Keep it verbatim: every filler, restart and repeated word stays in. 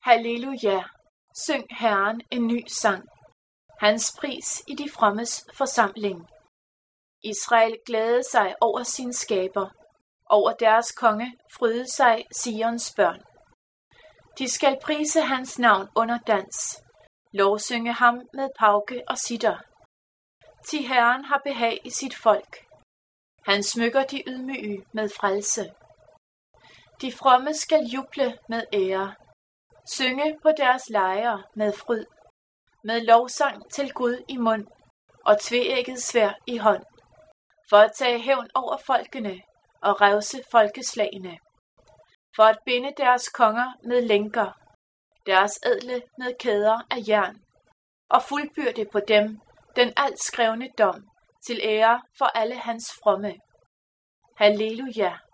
Halleluja! Syng Herren en ny sang. Hans pris i de frommes forsamling. Israel glædede sig over sin skaber. Over deres konge fryde sig Sions børn. De skal prise hans navn under dans. Lovsynge ham med pauke og sitter. Ti Herren har behag i sit folk. Han smykker de ydmyge med frelse. De fromme skal juble med ære. Synge på deres lejre med fryd. Med lovsang til Gud i mund og tveægget sværd i hånd. For at tage hævn over folkene og revse folkeslagene. For at binde deres konger med lænker, deres ædle med kæder af jern, og fuldbyrde på dem den alt skrevne dom til ære for alle hans fromme. Halleluja!